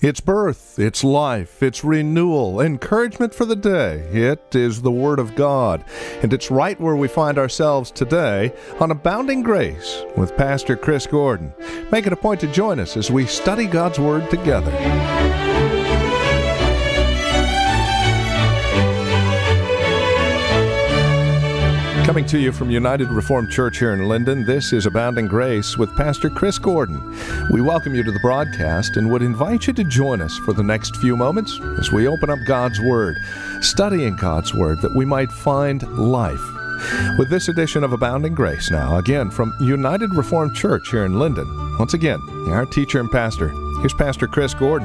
It's birth, it's life, it's renewal, encouragement for the day. It is the Word of God, and it's right where we find ourselves today on Abounding Grace with Pastor Chris Gordon. Make it a point to join us as we study God's Word together. Coming to you from United Reformed Church here in Linden, this is Abounding Grace with Pastor Chris Gordon. We welcome you to the broadcast and would invite you to join us for the next few moments as we open up God's Word, studying God's Word that we might find life. With this edition of Abounding Grace now, again from United Reformed Church here in Linden, once again, our teacher and pastor, here's Pastor Chris Gordon.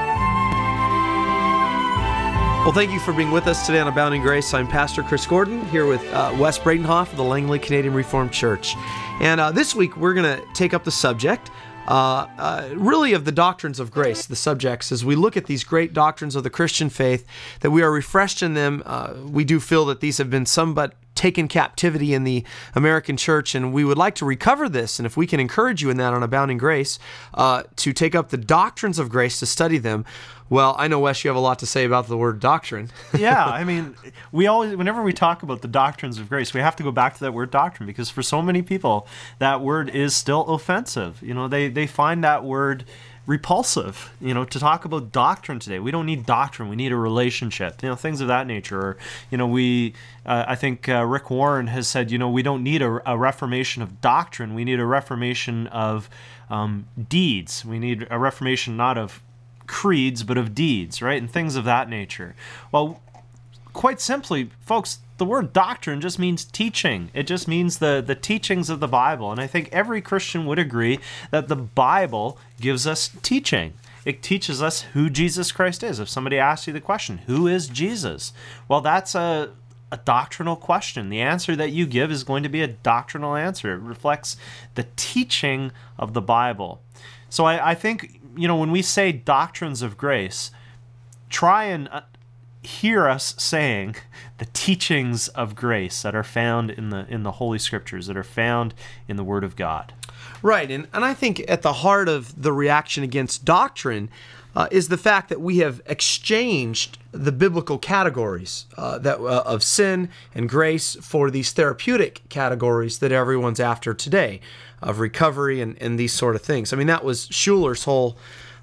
Well, thank you for being with us today on Abounding Grace. I'm Pastor Chris Gordon here with Wes Bradenhoff of the Langley Canadian Reformed Church. And this week we're going to take up the subject really of the doctrines of grace, the subjects, as we look at these great doctrines of the Christian faith, that we are refreshed in them. We do feel that these have been somewhat taken captivity in the American church, and we would like to recover this, and if we can encourage you in that on Abounding Grace, to take up the doctrines of grace, to study them. Well, I know, Wes, you have a lot to say about the word doctrine. Yeah, I mean, we always, whenever we talk about the doctrines of grace, we have to go back to that word doctrine, because for so many people, that word is still offensive. You know, they find that word repulsive, you know, to talk about doctrine today. We don't need doctrine, we need a relationship, you know, things of that nature. Or, you know, I think Rick Warren has said, you know, we don't need a reformation of doctrine, we need a reformation of deeds. We need a reformation not of creeds, but of deeds, right? And things of that nature. Well, quite simply, folks, the word doctrine just means teaching. It just means the teachings of the Bible. And I think every Christian would agree that the Bible gives us teaching. It teaches us who Jesus Christ is. If somebody asks you the question, who is Jesus? Well, that's a doctrinal question. The answer that you give is going to be a doctrinal answer. It reflects the teaching of the Bible. So I think, you know, when we say doctrines of grace, try and hear us saying the teachings of grace that are found in the Holy Scriptures, that are found in the Word of God. Right, and I think at the heart of the reaction against doctrine is the fact that we have exchanged the biblical categories of sin and grace for these therapeutic categories that everyone's after today, of recovery and these sort of things. I mean, that was Schuller's whole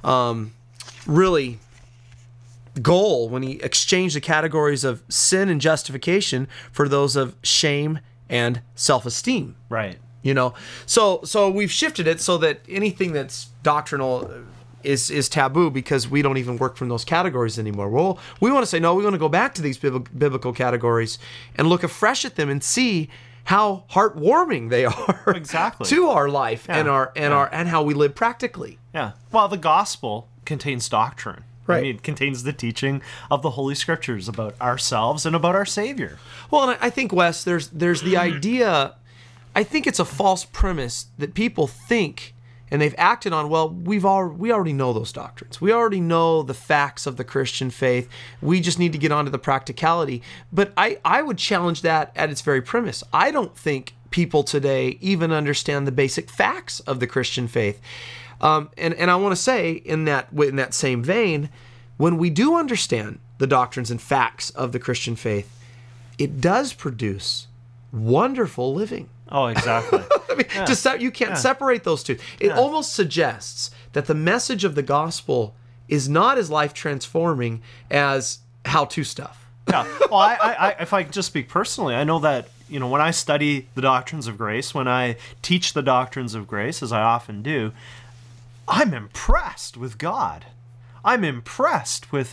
really goal when he exchanged the categories of sin and justification for those of shame and self-esteem. Right. You know, so we've shifted it so that anything that's doctrinal is taboo, because we don't even work from those categories anymore. Well, we want to say, no, we want to go back to these biblical categories and look afresh at them and see how heartwarming they are exactly to our life, yeah. and how we live practically. Yeah. Well, the gospel contains doctrine. Right. I mean, it contains the teaching of the Holy Scriptures about ourselves and about our Savior. Well, and I think, Wes, there's the idea, I think it's a false premise that people think, and they've acted on, well, we already know those doctrines. We already know the facts of the Christian faith. We just need to get onto the practicality. But I would challenge that at its very premise. I don't think people today even understand the basic facts of the Christian faith. And I want to say in that same vein, when we do understand the doctrines and facts of the Christian faith, it does produce wonderful living. Oh, exactly. I mean, you can't separate those two. It almost suggests that the message of the gospel is not as life-transforming as how-to stuff. Yeah. Well, I if I just speak personally, I know that, you know, when I study the doctrines of grace, when I teach the doctrines of grace, as I often do, I'm impressed with God. I'm impressed with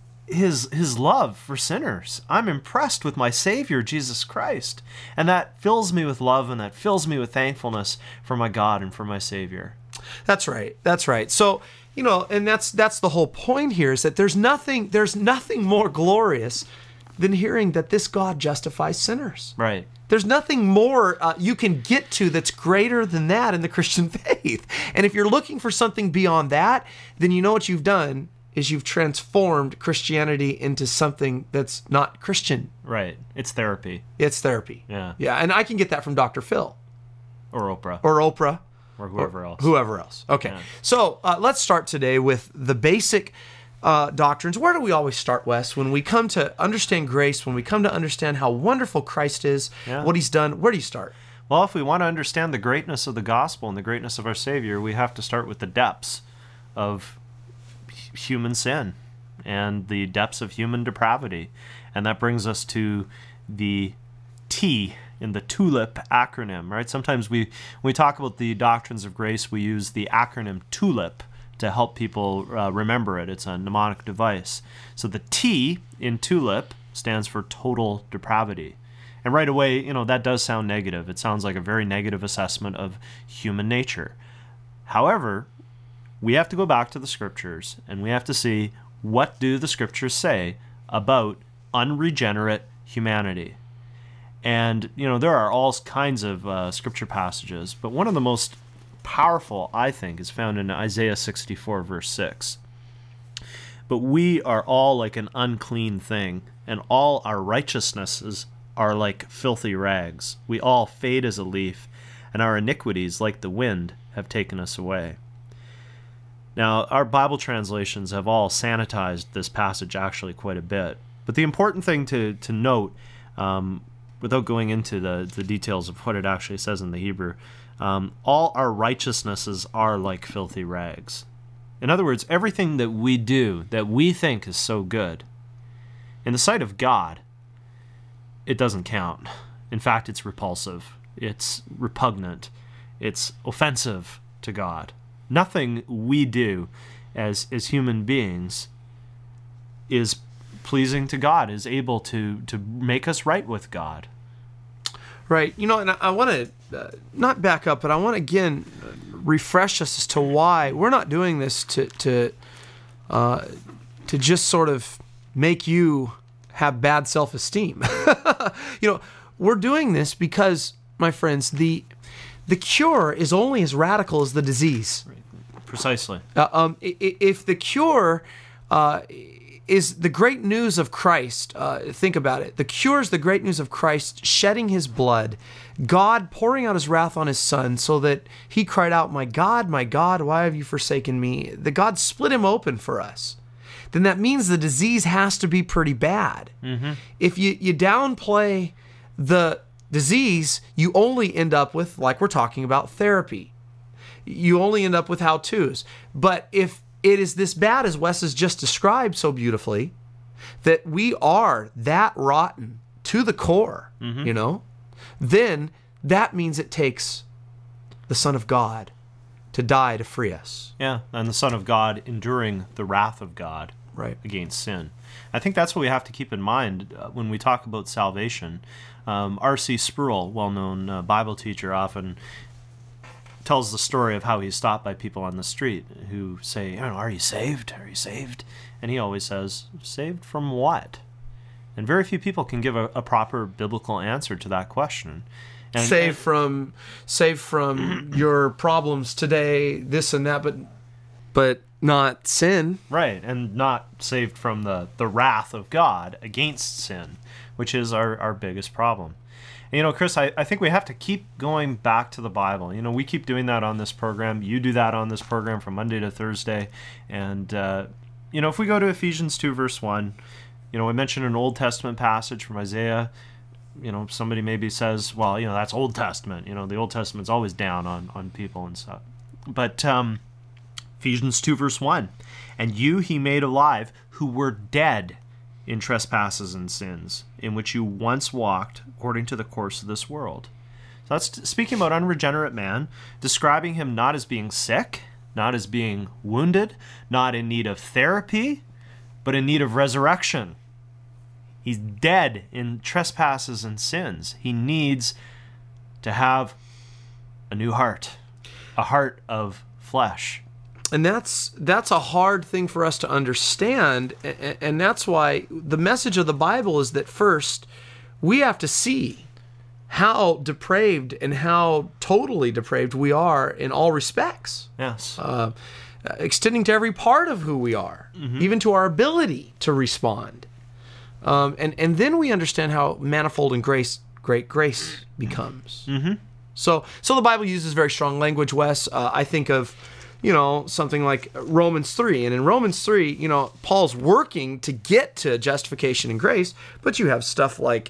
his love for sinners. I'm impressed with my Savior, Jesus Christ. And that fills me with love, and that fills me with thankfulness for my God and for my Savior. That's right. That's right. So, you know, and that's the whole point here, is that there's nothing more glorious than hearing that this God justifies sinners. Right. There's nothing more you can get to that's greater than that in the Christian faith. And if you're looking for something beyond that, then you know what you've done is you've transformed Christianity into something that's not Christian. Right. It's therapy. It's therapy. Yeah. Yeah, and I can get that from Dr. Phil. Or Oprah. Or Oprah. or whoever else. Whoever else. Okay. Yeah. So let's start today with the basic doctrines. Where do we always start, Wes? When we come to understand grace, when we come to understand how wonderful Christ is, what he's done, where do you start? Well, if we want to understand the greatness of the gospel and the greatness of our Savior, we have to start with the depths of human sin and the depths of human depravity. And that brings us to the T in the TULIP acronym, right? Sometimes when we talk about the doctrines of grace, we use the acronym TULIP to help people remember it. It's a mnemonic device. So the T in TULIP stands for total depravity. And right away, that does sound negative. It sounds like a very negative assessment of human nature. However, we have to go back to the scriptures and we have to see, what do the scriptures say about unregenerate humanity? And, there are all kinds of scripture passages, but one of the most powerful, I think, is found in Isaiah 64, verse 6. But we are all like an unclean thing, and all our righteousnesses are like filthy rags. We all fade as a leaf, and our iniquities, like the wind, have taken us away. Now, our Bible translations have all sanitized this passage actually quite a bit. But the important thing to note, without going into the details of what it actually says in the Hebrew, all our righteousnesses are like filthy rags. In other words, everything that we do that we think is so good, in the sight of God, it doesn't count. In fact, it's repulsive. It's repugnant. It's offensive to God. Nothing we do as human beings is pleasing to God, is able to make us right with God. Right. And I want to not back up, but I want to again refresh us as to why we're not doing this to just sort of make you have bad self-esteem. We're doing this because, my friends, the cure is only as radical as the disease. Right. Precisely. If the cure is the great news of Christ, think about it. The cure is the great news of Christ shedding his blood, God pouring out his wrath on his son so that he cried out, my God, why have you forsaken me? The God split him open for us. Then that means the disease has to be pretty bad. Mm-hmm. If you downplay the disease, you only end up with, like we're talking about, therapy. You only end up with how-tos. But if it is this bad, as Wes has just described so beautifully, that we are that rotten to the core, then that means it takes the Son of God to die to free us. Yeah, and the Son of God enduring the wrath of God against sin. I think that's what we have to keep in mind when we talk about salvation. R.C. Sproul, well-known Bible teacher, often tells the story of how he's stopped by people on the street who say, are you saved? Are you saved? And he always says, saved from what? And very few people can give a proper biblical answer to that question. And, saved from your problems today, this and that, but not sin. Right, and not saved from the wrath of God against sin, which is our biggest problem. And, Chris, I think we have to keep going back to the Bible. We keep doing that on this program. You do that on this program from Monday to Thursday. And, if we go to Ephesians 2, verse 1, we mentioned an Old Testament passage from Isaiah. Somebody maybe says, well, that's Old Testament. The Old Testament's always down on people and stuff. But Ephesians 2, verse 1, and you he made alive who were dead in trespasses and sins, in which you once walked according to the course of this world. So that's speaking about unregenerate man, describing him not as being sick, not as being wounded, not in need of therapy, but in need of resurrection. He's dead in trespasses and sins. He needs to have a new heart, a heart of flesh. And that's a hard thing for us to understand, and that's why the message of the Bible is that first, we have to see how depraved and how totally depraved we are in all respects. Yes. Extending to every part of who we are, even to our ability to respond. And then we understand how manifold and great grace becomes. Mm-hmm. So the Bible uses very strong language, Wes. I think of, something like Romans 3. And in Romans 3, Paul's working to get to justification and grace, but you have stuff like,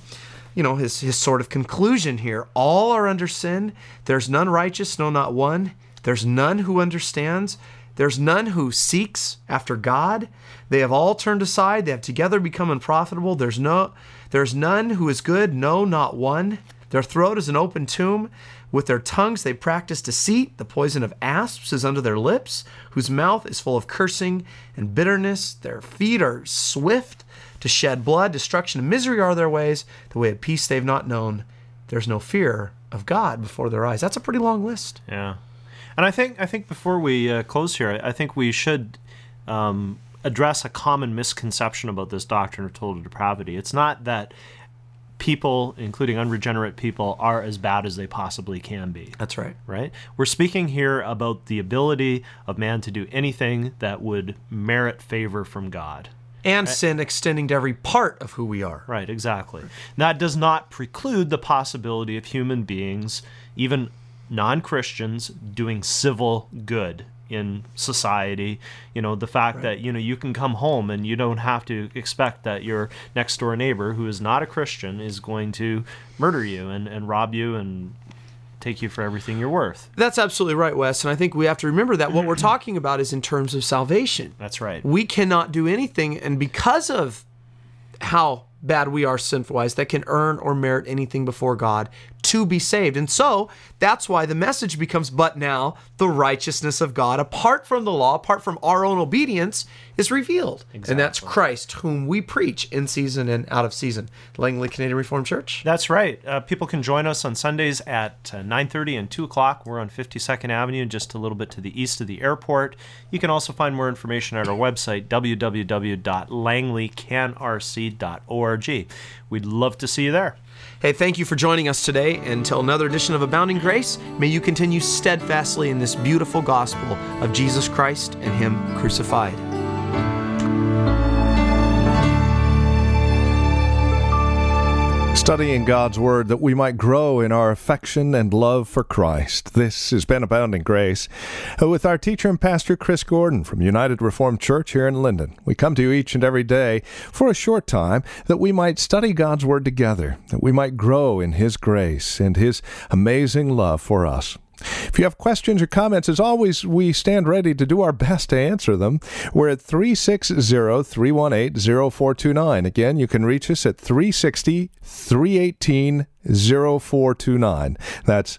his sort of conclusion here. All are under sin. There's none righteous, no, not one. There's none who understands. There's none who seeks after God. They have all turned aside. They have together become unprofitable. There's none who is good, no, not one. Their throat is an open tomb. With their tongues they practice deceit. The poison of asps is under their lips, whose mouth is full of cursing and bitterness. Their feet are swift to shed blood. Destruction and misery are their ways. The way of peace they've not known. There's no fear of God before their eyes. That's a pretty long list. Yeah. And I think before we close here, I think we should address a common misconception about this doctrine of total depravity. It's not that people, including unregenerate people, are as bad as they possibly can be. That's right. Right? We're speaking here about the ability of man to do anything that would merit favor from God. And sin extending to every part of who we are. Right, exactly. That does not preclude the possibility of human beings, even non-Christians, doing civil good in society. The fact that, you can come home and you don't have to expect that your next door neighbor who is not a Christian is going to murder you and rob you and take you for everything you're worth. That's absolutely right, Wes. And I think we have to remember that what we're talking about is in terms of salvation. That's right. We cannot do anything, and because of how bad we are sinful-wise, that can earn or merit anything before God to be saved. And so that's why the message becomes, but now the righteousness of God, apart from the law, apart from our own obedience, is revealed. Exactly. And that's Christ, whom we preach in season and out of season. Langley Canadian Reformed Church. That's right. People can join us on Sundays at 9:30 and 2 o'clock. We're on 52nd Avenue, just a little bit to the east of the airport. You can also find more information at our website, www.langleycanrc.org. We'd love to see you there. Hey, thank you for joining us today. Until another edition of Abounding Grace, may you continue steadfastly in this beautiful gospel of Jesus Christ and Him crucified. Studying God's Word that we might grow in our affection and love for Christ. This has been Abounding Grace with our teacher and pastor, Chris Gordon from United Reformed Church here in Linden. We come to you each and every day for a short time that we might study God's Word together, that we might grow in His grace and His amazing love for us. If you have questions or comments, as always, we stand ready to do our best to answer them. We're at 360-318-0429. Again, you can reach us at 360-318-0429. That's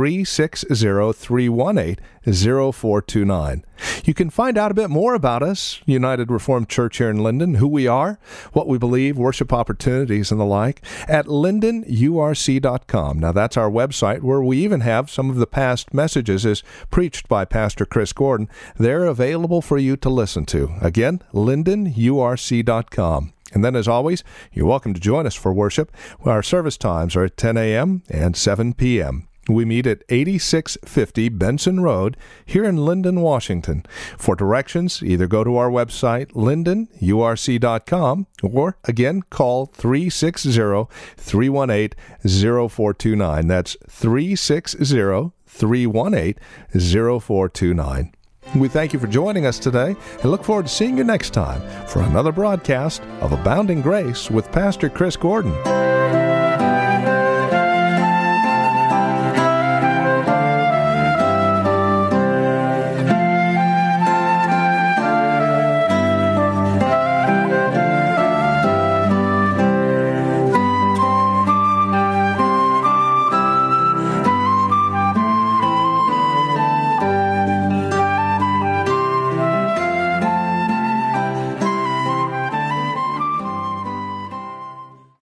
360-318-0429. You can find out a bit more about us, United Reformed Church here in Linden, who we are, what we believe, worship opportunities, and the like, at lindenurc.com. Now, that's our website where we even have some of the past messages as preached by Pastor Chris Gordon. They're available for you to listen to. Again, lindenurc.com. And then, as always, you're welcome to join us for worship. Our service times are at 10 a.m. and 7 p.m. We meet at 8650 Benson Road here in Linden, Washington. For directions, either go to our website, lindenurc.com, or, again, call 360-318-0429. That's 360-318-0429. We thank you for joining us today and look forward to seeing you next time for another broadcast of Abounding Grace with Pastor Chris Gordon.